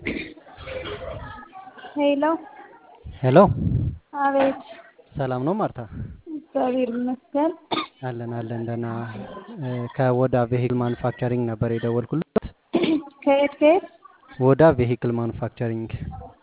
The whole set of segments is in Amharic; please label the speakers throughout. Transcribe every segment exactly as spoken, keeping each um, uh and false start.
Speaker 1: ሄሎ
Speaker 2: ሄሎ
Speaker 1: አቤት።
Speaker 2: ሰላም ነው ማርታ?
Speaker 1: እግዚአብሔር ይመስገን።
Speaker 2: አለን አለን ደህና። ከወዳ ቬሂክል ማኑፋክቸሪንግ ነበር የደወልኩለት።
Speaker 1: ከየት ከየት?
Speaker 2: ወዳ ቬሂክል ማኑፋክቸሪንግ።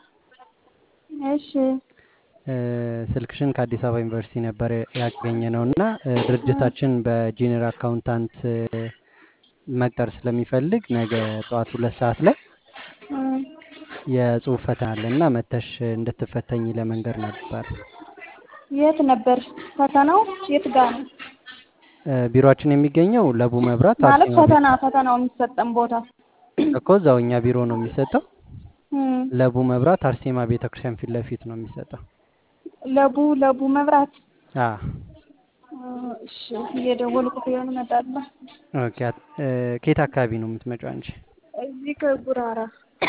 Speaker 1: እሺ
Speaker 2: ስልክሽን ከአዲስ አበባ ዩኒቨርሲቲ ነበር ያገኘ ነው እና ድርጅታችን በጂኒየር አካውንታንት መቅጠር ስለሚፈልግ ነገ ጠዋት ሁለት ሰዓት ላይ
Speaker 1: እም፣
Speaker 2: የጽሁፍ ፈተና አለ እና መተሽ እንድትፈተኝ ለመንገር ነበር።
Speaker 1: የት ነበር ፈተናው? የት ጋር ነው
Speaker 2: ቢሮአችን የሚገኘው ለቡ መብራት
Speaker 1: ማለት?
Speaker 2: አርሴማ ቤት
Speaker 1: ፈተና ፈተናው የሚሰጠን ቦታ?
Speaker 2: እኮ እዛው እኛ ቢሮ ነው የሚሰጠው።
Speaker 1: እም፣
Speaker 2: ለቡ መብራት አርሴማ ቤተክርስቲያን ፊት ለፊት ነው የሚሰጠው።
Speaker 1: ለቡ ለቡ መብራት።
Speaker 2: አ
Speaker 1: እሺ እየደወልኩ ቢሆን እመጣለሁ።
Speaker 2: ኦኬ። ከየት አካባቢ ነው የምትመጪው አንቺ?
Speaker 1: እዚህ ከጉራራ።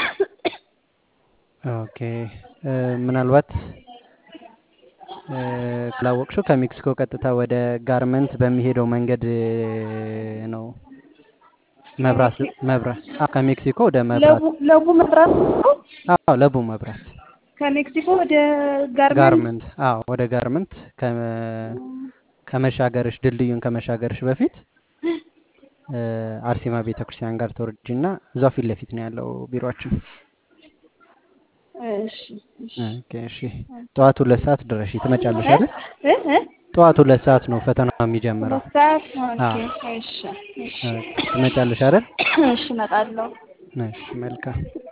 Speaker 2: ኦኬ። ምናልባት ካላወቅሽው ከሜክሲኮ ቀጥታ ወደ ጋርመንት በሚሄደው መንገድ ነው። መብራት መብራት አዎ፣ ከሜክሲኮ ወደ መብራት።
Speaker 1: ለቡ ለቡ መብራት ነው።
Speaker 2: አዎ፣ ለቡ መብራት
Speaker 1: ከሜክሲኮ ወደ ጋርመንት።
Speaker 2: ጋርመንት። አዎ፣ ወደ ጋርመንት ከመሻገርሽ ድልድዩን ከመሻገርሽ በፊት አርሴማ ቤተክርስቲያን ጋር ተወርጂና እዛው ፊት ለፊት ነው ያለው ቢሮአችን።
Speaker 1: እሺ እሺ
Speaker 2: ኦኬ። እሺ፣ ጠዋት ሁለት ሰዓት ድረሽ ትመጫለሽ አይደል?
Speaker 1: እ እ
Speaker 2: ጠዋት ሁለት ሰዓት ነው ፈተናው የሚጀምረው።
Speaker 1: ሁለት ሰዓት።
Speaker 2: አዎ።
Speaker 1: ኦኬ። እሺ እሺ
Speaker 2: ኦኬ። ትመጫለሽ አይደል?
Speaker 1: እሺ እመጣለሁ።
Speaker 2: እሺ፣ መልካም